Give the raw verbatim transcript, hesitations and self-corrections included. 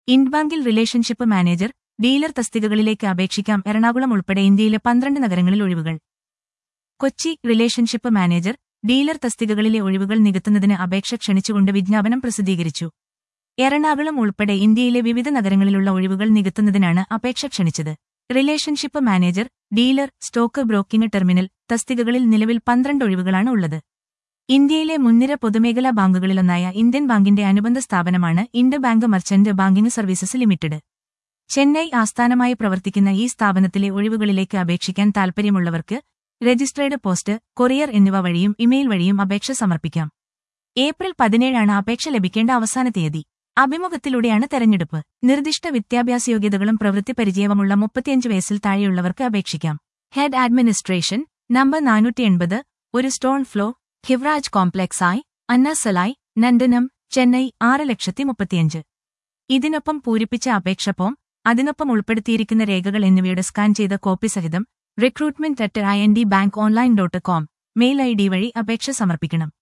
ഇൻഡ്ബാങ്കിൽ relationship manager, dealer തസ്തികകളിലേക്ക് അപേക്ഷിക്കാം. എറണാകുളം ഉൾപ്പെടെ ഇന്ത്യയിലെ പന്ത്രണ്ട് നഗരങ്ങളിൽ ഒഴിവുകൾ. കൊച്ചി റിലേഷൻഷിപ്പ് മാനേജർ, ഡീലർ തസ്തികകളിലെ ഒഴിവുകൾ നികത്തുന്നതിന് അപേക്ഷ ക്ഷണിച്ചുകൊണ്ട് വിജ്ഞാപനം പ്രസിദ്ധീകരിച്ചു. എറണാകുളം ഉൾപ്പെടെ ഇന്ത്യയിലെ വിവിധ നഗരങ്ങളിലുള്ള ഒഴിവുകൾ നികത്തുന്നതിനാണ് അപേക്ഷ ക്ഷണിച്ചത്. Relationship manager, dealer, stock broking terminal തസ്തികകളിൽ നിലവിൽ പന്ത്രണ്ട് ഒഴിവുകളാണ് ഉള്ളത്. ഇന്ത്യയിലെ മുൻനിര പൊതുമേഖലാ ബാങ്കുകളിലൊന്നായ ഇന്ത്യൻ ബാങ്കിന്റെ അനുബന്ധ സ്ഥാപനമാണ് Ind bank merchant banking services limited. Chennai ആസ്ഥാനമായി പ്രവർത്തിക്കുന്ന ഈ സ്ഥാപനത്തിലെ ഒഴിവുകളിലേക്ക് അപേക്ഷിക്കാൻ താൽപ്പര്യമുള്ളവർക്ക് രജിസ്ട്രേഡ് പോസ്റ്റ്, കൊറിയർ എന്നിവ വഴിയും ഇമെയിൽ വഴിയും അപേക്ഷ സമർപ്പിക്കാം. ഏപ്രിൽ പതിനേഴാണ് അപേക്ഷ ലഭിക്കേണ്ട അവസാന തീയതി. അഭിമുഖത്തിലൂടെയാണ് തെരഞ്ഞെടുപ്പ്. നിർദ്ദിഷ്ട വിദ്യാഭ്യാസയോഗ്യതകളും പ്രവൃത്തി പരിചയവുമുള്ള മുപ്പത്തിയഞ്ച് വയസ്സിൽ താഴെയുള്ളവർക്ക് അപേക്ഷിക്കാം. ഹെഡ് അഡ്മിനിസ്ട്രേഷൻ, നമ്പർ നാനൂറ്റി എൺപത്, ഒരു സ്റ്റോൺ ഫ്ലോ, ഹിവ്രാജ് കോംപ്ലക്സായി, അന്നാസലായി, നന്ദനം, ചെന്നൈ ആറ് ലക്ഷത്തി മുപ്പത്തിയഞ്ച്. ഇതിനൊപ്പം പൂരിപ്പിച്ച അപേക്ഷ ഫോം, അതിനൊപ്പം ഉൾപ്പെടുത്തിയിരിക്കുന്ന രേഖകൾ എന്നിവയുടെ സ്കാൻ ചെയ്ത കോപ്പി സഹിതം recruitment at I N D bank online dot com mail I D വഴി അപേക്ഷ സമർപ്പിക്കണം.